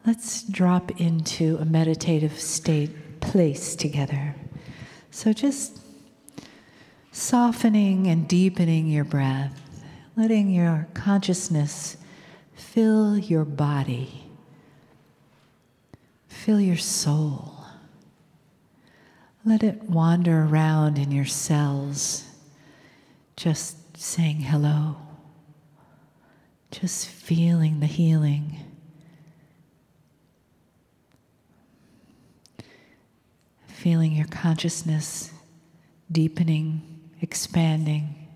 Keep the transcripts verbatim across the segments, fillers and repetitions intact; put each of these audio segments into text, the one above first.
let's drop into a meditative state place together. So just softening and deepening your breath, letting your consciousness fill your body, fill your soul. Let it wander around in your cells, just saying hello, just feeling the healing. Feeling your consciousness deepening, expanding,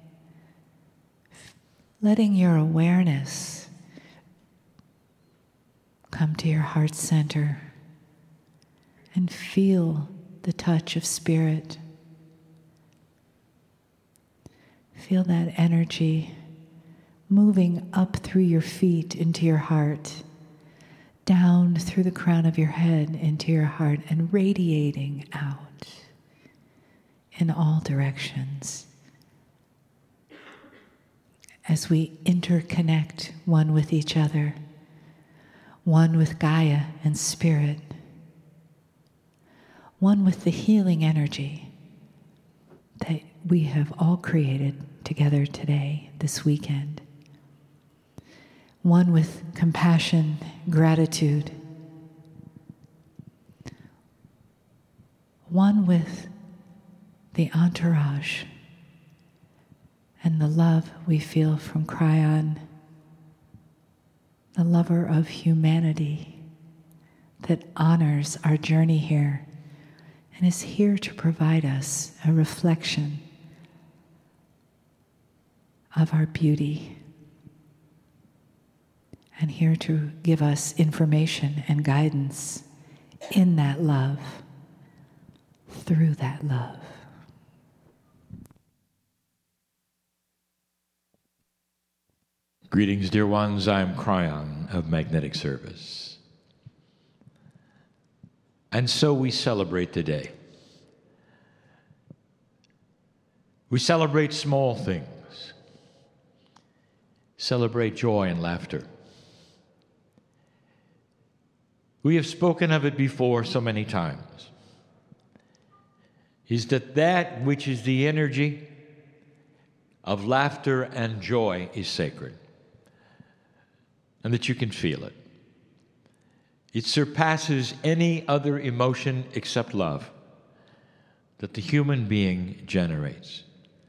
letting your awareness come to your heart center and feel the touch of spirit. Feel that energy moving up through your feet into your heart, down through the crown of your head into your heart, and radiating out in all directions as we interconnect one with each other, one with Gaia and spirit, one with the healing energy that we have all created together today, this weekend. One with compassion, gratitude. One with the entourage and the love we feel from Kryon, the lover of humanity that honors our journey here and is here to provide us a reflection of our beauty, and here to give us information and guidance in that love, through that love. Greetings, dear ones. I am Kryon of Magnetic Service. And so we celebrate today. We celebrate small things. Celebrate joy and laughter. We have spoken of it before so many times. Is that that which is the energy of laughter and joy is sacred, and that you can feel it. It surpasses any other emotion except love that the human being generates.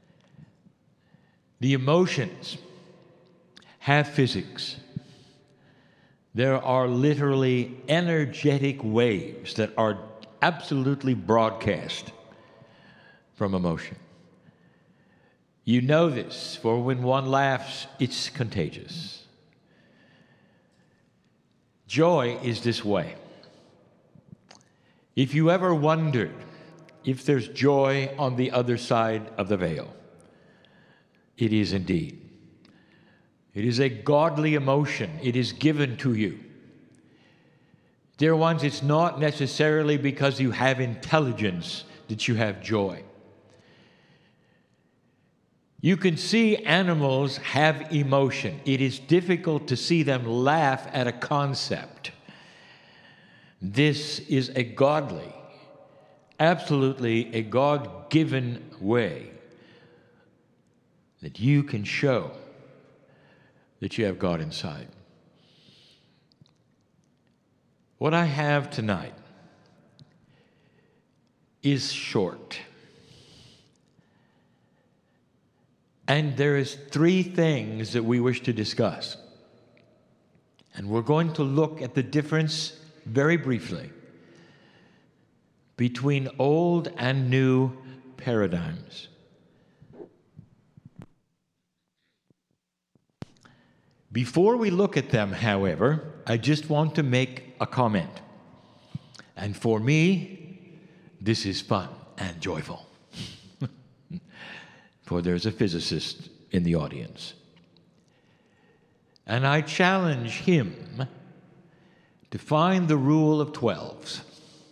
The emotions have physics. There are literally energetic waves that are absolutely broadcast from emotion. You know this, for when one laughs, it's contagious. Joy is this way. If you ever wondered if there's joy on the other side of the veil, it is indeed. It is a godly emotion. It is given to you. Dear ones, it's not necessarily because you have intelligence that you have joy. You can see animals have emotion. It is difficult to see them laugh at a concept. This is a godly, absolutely a God-given way that you can show that you have God inside. What I have tonight is short. And there is three things that we wish to discuss. And we're going to look at the difference, very briefly, between old and new paradigms. Before we look at them, however, I just want to make a comment. And for me, this is fun and joyful. For there's a physicist in the audience. And I challenge him to find the rule of twelves.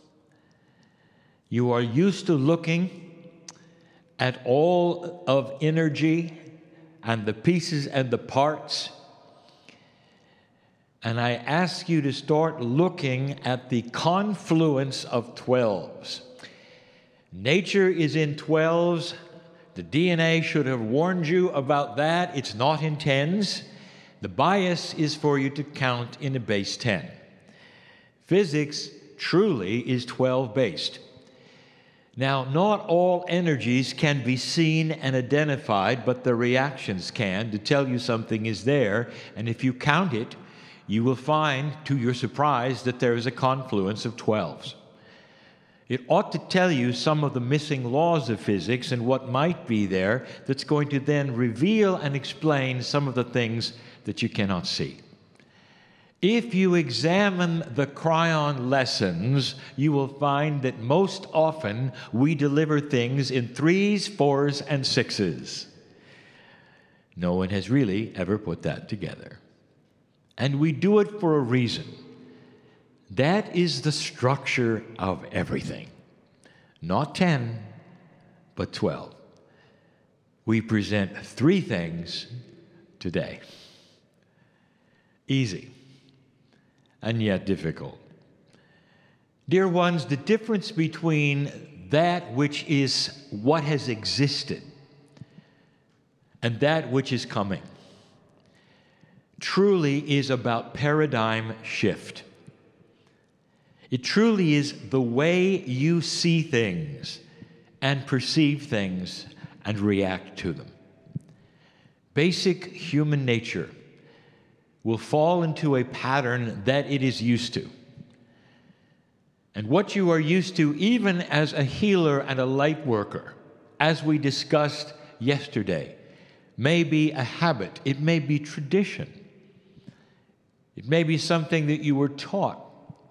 You are used to looking at all of energy and the pieces and the parts And I ask you to start looking at the confluence of twelves. Nature is in twelves. The D N A should have warned you about that. It's not in tens. The bias is for you to count in a base ten. Physics truly is twelve-based. Now, not all energies can be seen and identified, but the reactions can to tell you something is there. And if you count it, you will find, to your surprise, that there is a confluence of twelves. It ought to tell you some of the missing laws of physics and what might be there that's going to then reveal and explain some of the things that you cannot see. If you examine the Kryon lessons, you will find that most often we deliver things in threes, fours, and sixes. No one has really ever put that together. And we do it for a reason. That is the structure of everything. Not ten, but twelve. We present three things today. Easy, and yet difficult. Dear ones, the difference between that which is what has existed and that which is coming truly is about paradigm shift. It truly is the way you see things and perceive things and react to them. Basic human nature will fall into a pattern that it is used to. And what you are used to, even as a healer and a light worker, as we discussed yesterday, may be a habit. It may be tradition. It may be something that you were taught.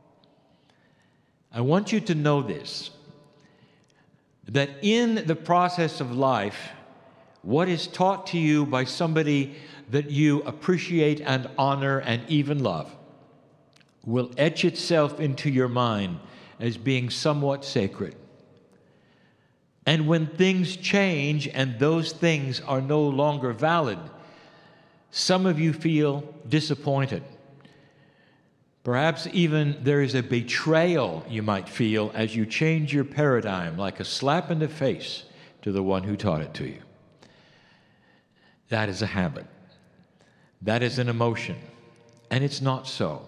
I want you to know this, that in the process of life, what is taught to you by somebody that you appreciate and honor and even love will etch itself into your mind as being somewhat sacred. And when things change and those things are no longer valid, some of you feel disappointed. Perhaps even there is a betrayal you might feel as you change your paradigm, like a slap in the face to the one who taught it to you. That is a habit. That is an emotion. And it's not so.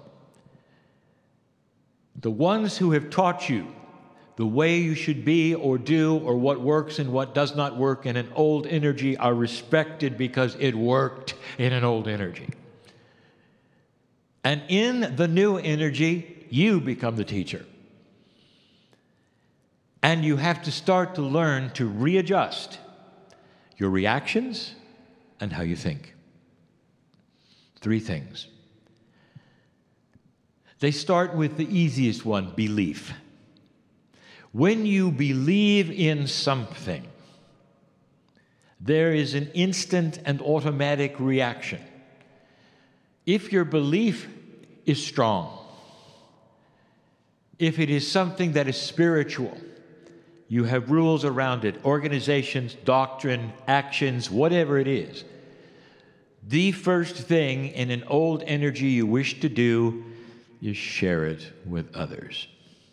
The ones who have taught you the way you should be or do or what works and what does not work in an old energy are respected because it worked in an old energy. And in the new energy, you become the teacher. And you have to start to learn to readjust your reactions and how you think. Three things. They start with the easiest one, belief. When you believe in something, there is an instant and automatic reaction. If your belief is strong, if it is something that is spiritual, you have rules around it, organizations, doctrine, actions, whatever it is. The first thing in an old energy you wish to do is share it with others.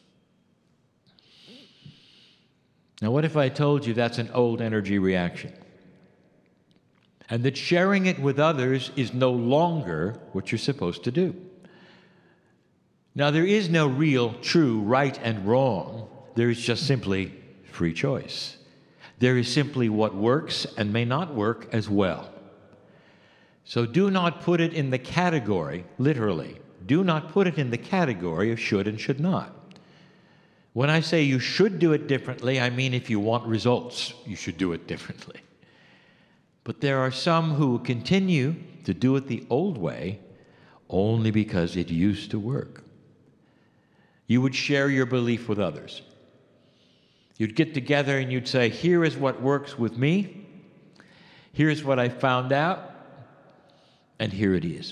Now, what if I told you that's an old energy reaction? And that sharing it with others is no longer what you're supposed to do. Now, there is no real, true, right and wrong. There is just simply free choice. There is simply what works and may not work as well. So do not put it in the category, literally, do not put it in the category of should and should not. When I say you should do it differently, I mean if you want results, you should do it differently. But there are some who will continue to do it the old way only because it used to work. You would share your belief with others. You'd get together and you'd say, here is what works with me, here's what I found out, and here it is.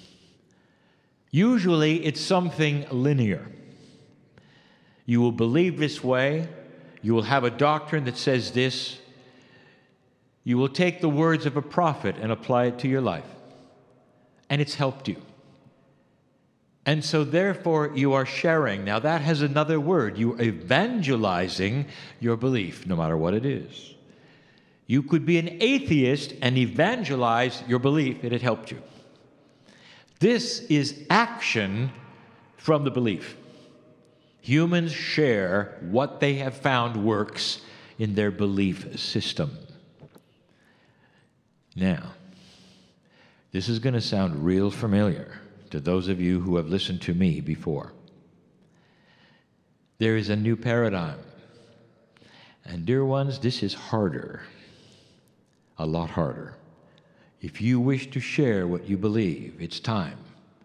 Usually it's something linear. You will believe this way, you will have a doctrine that says this, you will take the words of a prophet and apply it to your life. And it's helped you. And so therefore you are sharing. Now that has another word. You are evangelizing your belief, no matter what it is. You could be an atheist and evangelize your belief, and it helped you. This is action from the belief. Humans share what they have found works in their belief system. Now, this is going to sound real familiar to those of you who have listened to me before. There is a new paradigm. And dear ones, this is harder, a lot harder. If you wish to share what you believe, it's time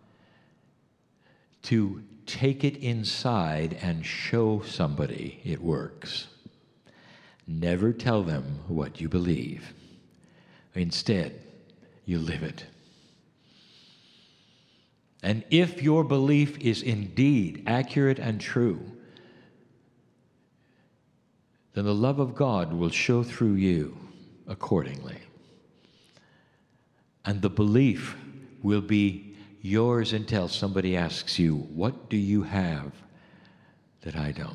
to take it inside and show somebody it works. Never tell them what you believe. Instead, you live it. And if your belief is indeed accurate and true, then the love of God will show through you accordingly. And the belief will be yours until somebody asks you, what do you have that I don't?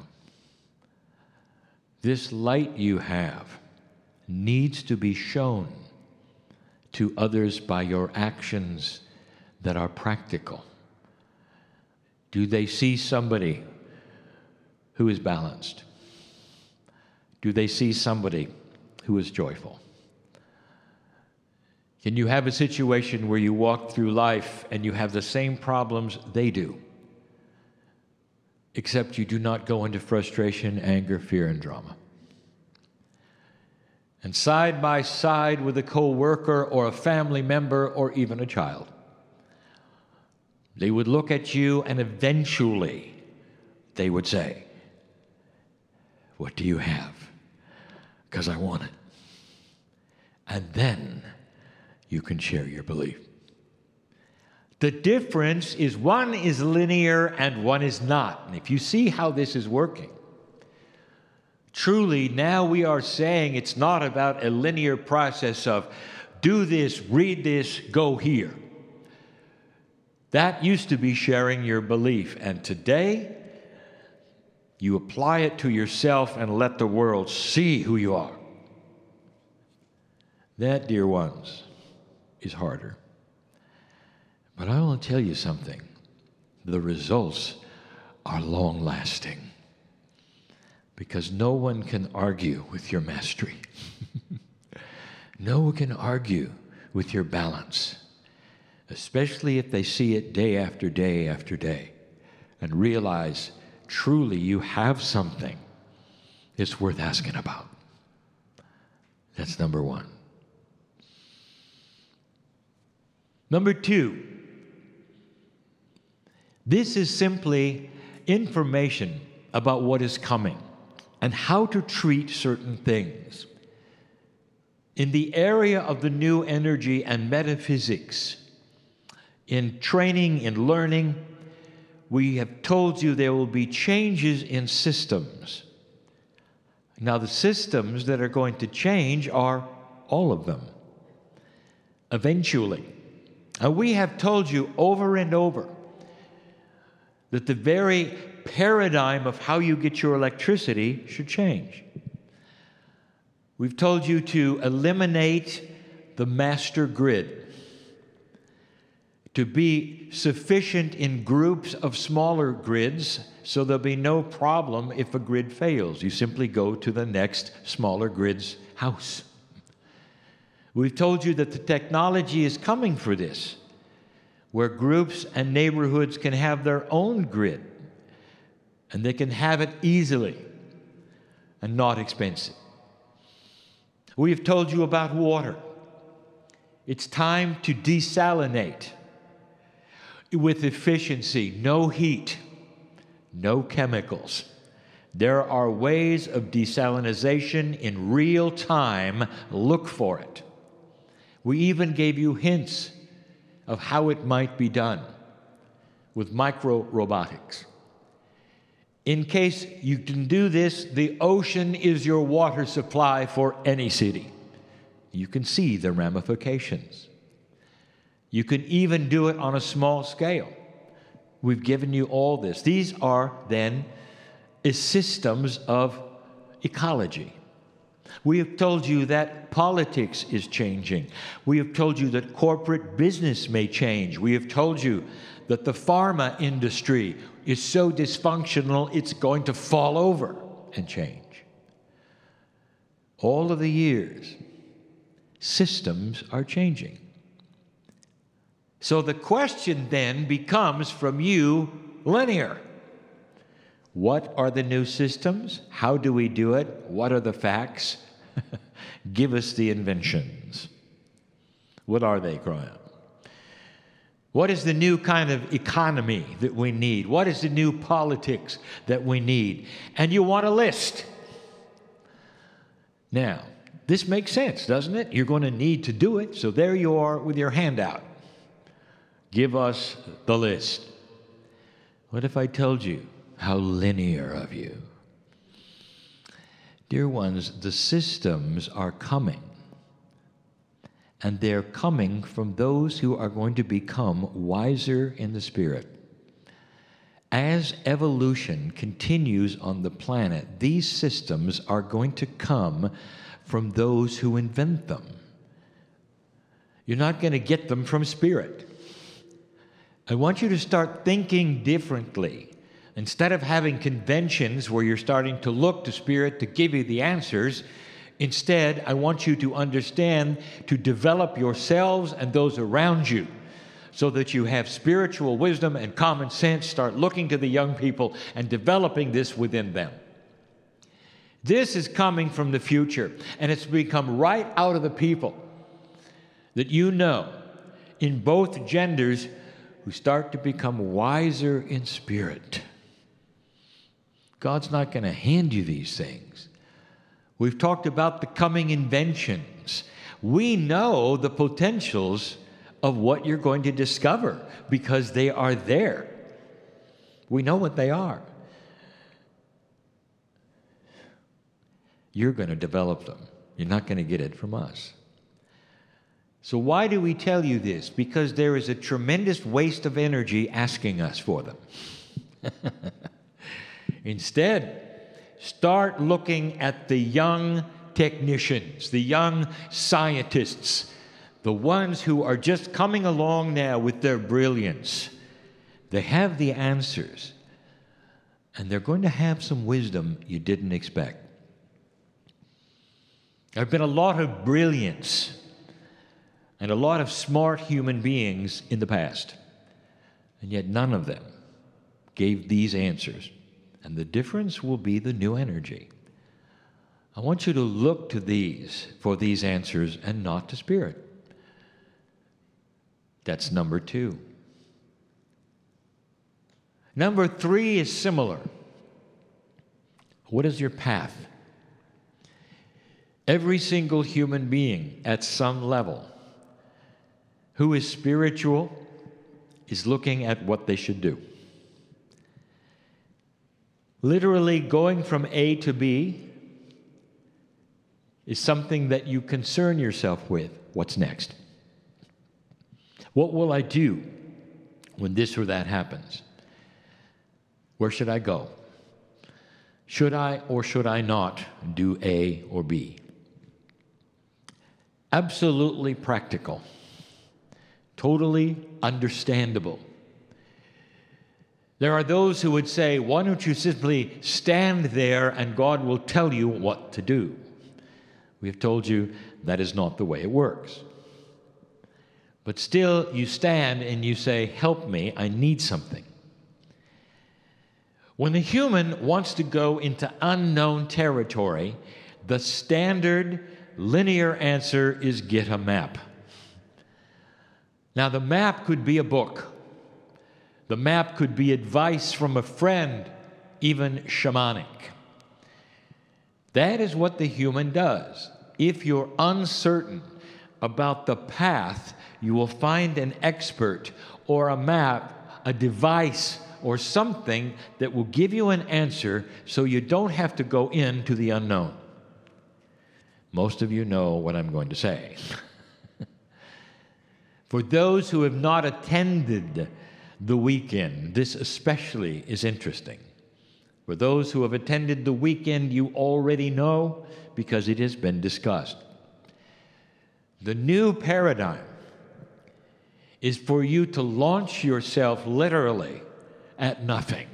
This light you have needs to be shown to others by your actions that are practical. Do they see somebody who is balanced? Do they see somebody who is joyful? Can you have a situation where you walk through life and you have the same problems they do, except you do not go into frustration, anger, fear, and drama? And side by side with a co-worker or a family member or even a child, they would look at you and eventually they would say, what do you have? Because I want it. And then you can share your belief. The difference is one is linear and one is not. And if you see how this is working, truly now we are saying it's not about a linear process of do this, read this, go here. That used to be sharing your belief. And today, you apply it to yourself and let the world see who you are. That, dear ones, is harder. But I want to tell you something. The results are long-lasting. Because no one can argue with your mastery. No one can argue with your balance. Especially if they see it day after day after day and realize truly you have something it's worth asking about. That's number one. Number two, this is simply information about what is coming and how to treat certain things. In the area of the new energy and metaphysics, in training, in learning, we have told you there will be changes in systems. Now, the systems that are going to change are all of them, eventually. And we have told you over and over that the very paradigm of how you get your electricity should change. We've told you to eliminate the master grid, to be sufficient in groups of smaller grids so there'll be no problem if a grid fails. You simply go to the next smaller grid's house. We've told you that the technology is coming for this, where groups and neighborhoods can have their own grid, and they can have it easily and not expensive. We've told you about water. It's time to desalinate with efficiency, no heat, no chemicals. There are ways of desalination in real time. Look for it. We even gave you hints of how it might be done with micro-robotics. In case you can do this, the ocean is your water supply for any city. You can see the ramifications. You can even do it on a small scale. We've given you all this. These are then is systems of ecology. We have told you that politics is changing. We have told you that corporate business may change. We have told you that the pharma industry is so dysfunctional it's going to fall over and change. All of the years, systems are changing. So the question then becomes from you, linear. What are the new systems? How do we do it? What are the facts? Give us the inventions. What are they, Graham? What is the new kind of economy that we need? What is the new politics that we need? And you want a list. Now, this makes sense, doesn't it? You're going to need to do it, so there you are with your hand out. Give us the list. What if I told you how linear of you? Dear ones, the systems are coming. And they're coming from those who are going to become wiser in the Spirit. As evolution continues on the planet, these systems are going to come from those who invent them. You're not going to get them from Spirit. I want you to start thinking differently. Instead of having conventions where you're starting to look to Spirit to give you the answers, instead, I want you to understand to develop yourselves and those around you so that you have spiritual wisdom and common sense. Start looking to the young people and developing this within them. This is coming from the future, and it's become right out of the people that you know in both genders who start to become wiser in spirit. God's not going to hand you these things. We've talked about the coming inventions. We know the potentials of what you're going to discover because they are there. We know what they are. You're going to develop them. You're not going to get it from us. So why do we tell you this? Because there is a tremendous waste of energy asking us for them. Instead, start looking at the young technicians, the young scientists, the ones who are just coming along now with their brilliance. They have the answers, and they're going to have some wisdom you didn't expect. There have been a lot of brilliance and a lot of smart human beings in the past, and yet none of them gave these answers. And the difference will be the new energy. I want you to look to these for these answers and not to Spirit. That's number two. Number three is similar. What is your path? Every single human being at some level who is spiritual is looking at what they should do. Literally going from A to B is something that you concern yourself with. What's next? What will I do when this or that happens? Where should I go? Should I or should I not do A or B? Absolutely practical. Totally understandable. There are those who would say, why don't you simply stand there and God will tell you what to do? We have told you that is not the way it works. But still, you stand and you say, help me, I need something. When a human wants to go into unknown territory, the standard linear answer is get a map. Now, the map could be a book. The map could be advice from a friend, even shamanic. That is what the human does. If you're uncertain about the path, you will find an expert or a map, a device, or something that will give you an answer so you don't have to go into the unknown. Most of you know what I'm going to say. For those who have not attended the weekend. This especially is interesting. For those who have attended the weekend, you already know because it has been discussed. The new paradigm is for you to launch yourself literally at nothing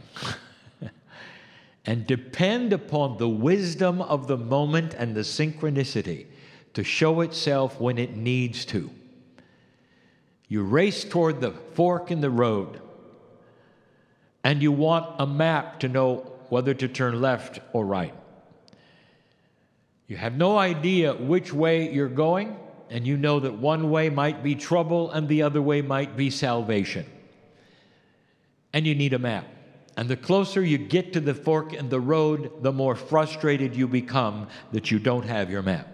and depend upon the wisdom of the moment and the synchronicity to show itself when it needs to. You race toward the fork in the road, and you want a map to know whether to turn left or right. You have no idea which way you're going, and you know that one way might be trouble and the other way might be salvation. And you need a map. And the closer you get to the fork in the road, the more frustrated you become that you don't have your map.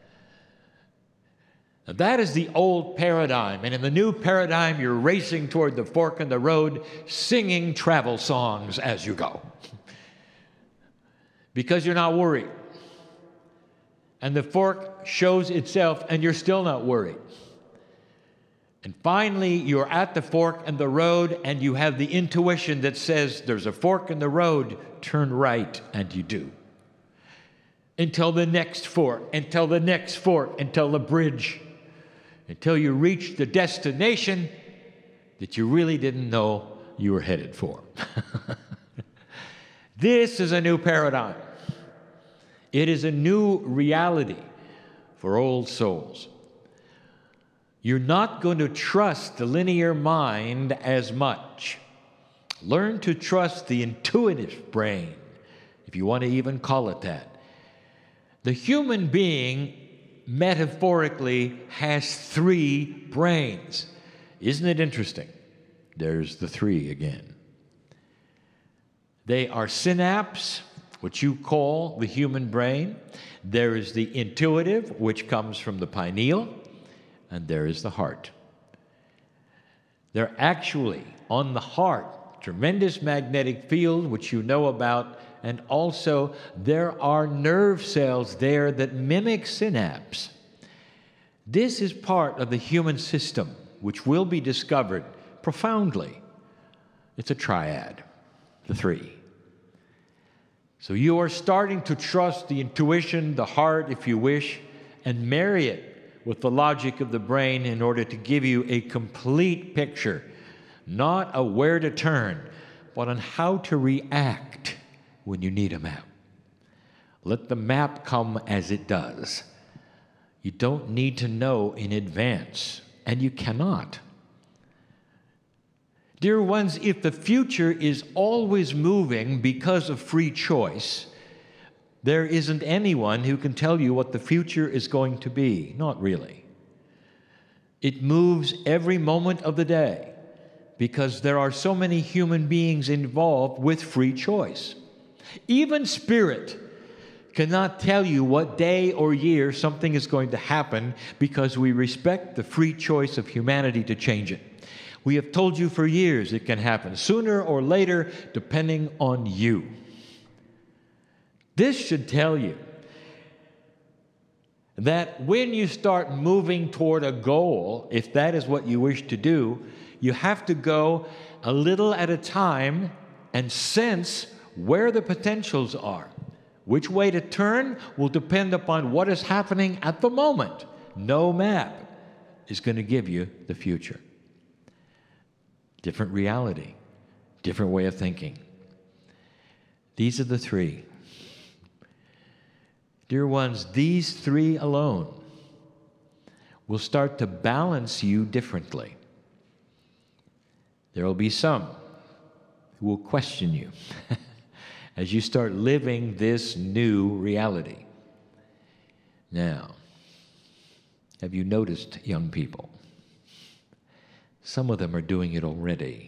Now, that is the old paradigm. And in the new paradigm, you're racing toward the fork in the road, singing travel songs as you go. Because you're not worried. And the fork shows itself, and you're still not worried. And finally, you're at the fork in the road, and you have the intuition that says, there's a fork in the road, turn right, and you do. Until the next fork, until the next fork, until the bridge, until you reach the destination that you really didn't know you were headed for. This is a new paradigm. It is a new reality for old souls. You're not going to trust the linear mind as much. Learn to trust the intuitive brain, if you want to even call it that. The human being, metaphorically, has three brains. Isn't it interesting? There's the three again. They are synapse, which you call the human brain. There is the intuitive, which comes from the pineal, and there is the heart. They're actually on the heart, tremendous magnetic field, which you know about, and also there are nerve cells there that mimic synapse. This is part of the human system, which will be discovered profoundly. It's a triad, the three. So you are starting to trust the intuition, the heart, if you wish, and marry it with the logic of the brain in order to give you a complete picture, not a where to turn, but on how to react when you need a map. Let the map come as it does. You don't need to know in advance, and you cannot. Dear ones, if the future is always moving because of free choice, there isn't anyone who can tell you what the future is going to be. Not really. It moves every moment of the day because there are so many human beings involved with free choice. Even spirit cannot tell you what day or year something is going to happen because we respect the free choice of humanity to change it. We have told you for years it can happen sooner or later, depending on you. This should tell you that when you start moving toward a goal, if that is what you wish to do, you have to go a little at a time and sense where the potentials are. Which way to turn will depend upon what is happening at the moment. No map is going to give you the future. Different reality, different way of thinking. These are the three. Dear ones, these three alone will start to balance you differently. There will be some who will question you as you start living this new reality. Now, have you noticed, young people? Some of them are doing it already.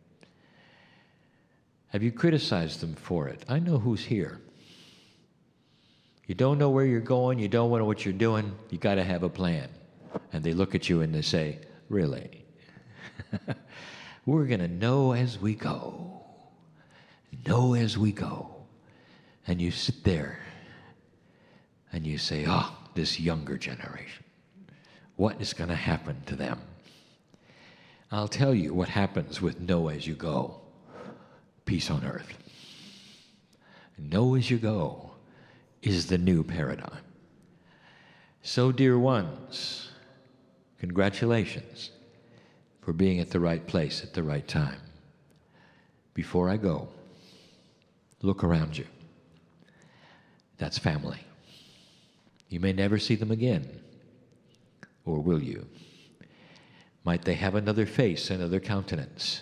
Have you criticized them for it? I know who's here. You don't know where you're going, you don't know what you're doing, you got to have a plan. And they look at you and they say, really? We're going to know as we go. Know as we go. And you sit there and you say, oh, this younger generation, what is going to happen to them? I'll tell you what happens with know as you go. Peace on earth. Know as you go is the new paradigm. So, dear ones, congratulations for being at the right place at the right time. Before I go, look around you. That's family. You may never see them again, or will you? Might they have another face, another countenance?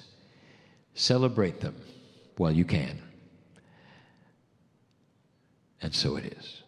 Celebrate them while you can. And so it is.